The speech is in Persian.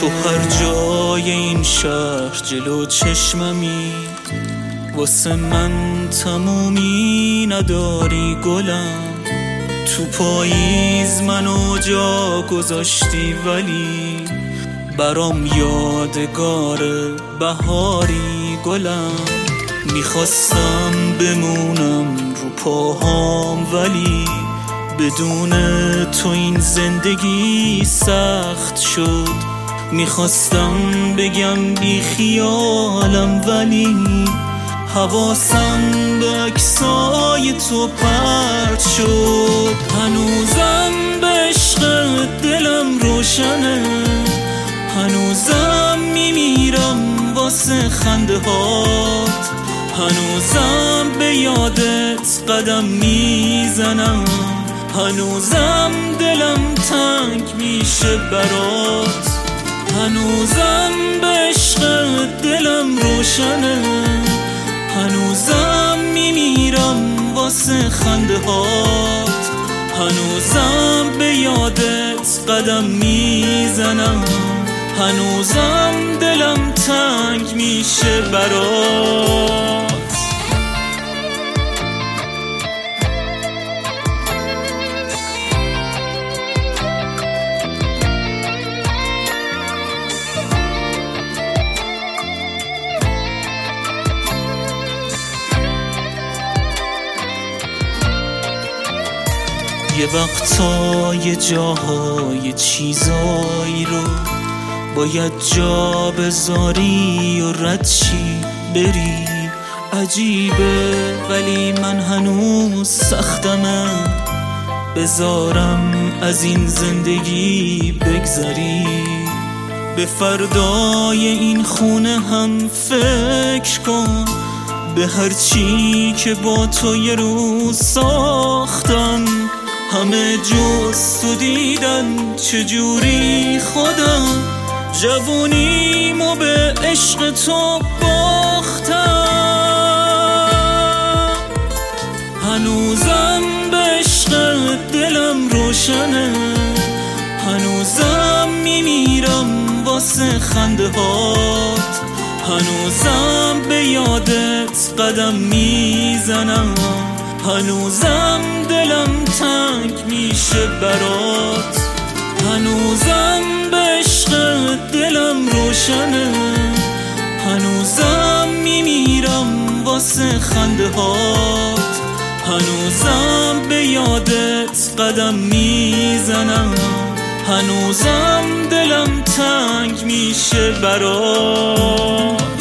تو هر جای این شهر جلو چشممی، واسه من تمومی نداری گلم. تو پاییز منو جا گذاشتی ولی برام یادگار بهاری گلم. میخواستم بمونم رو پاهام ولی بدون تو این زندگی سخت شد. میخواستم بگم بی خیالم ولی حواسم به عکسای تو پرت شد. هنوزم به عشق دلم روشنه، هنوزم میمیرم واسه خنده هات، هنوزم به یادت قدم میزنم، هنوزم دلم تنگ میشه برات. هنوزم به عشق دلم روشنه، هنوزم میمیرم واسه خنده هات، هنوزم به یادت قدم میزنم، هنوزم دلم تنگ میشه برات. یه وقتا یه جاهای چیزایی رو باید جا بذاری و رد چی بری. عجیبه ولی من هنوز سختمه بذارم از این زندگی بگذری. به فردای این خونه هم فکر کن، به هر چی که با تو یه روز ساختم. همه جز تو دیدن چجوری خودم جوونیمو به عشق تو باختم. هنوزم به عشق دلم روشنه، هنوزم میمیرم واسه خنده هات، هنوزم به یادت قدم میزنم، هنوزم دلم تنگ میشه برات. هنوزم به عشق دلم روشنه، هنوزم میمیرم واسه خنده هات، هنوزم به یادت قدم میزنم، هنوزم دلم تنگ میشه برات.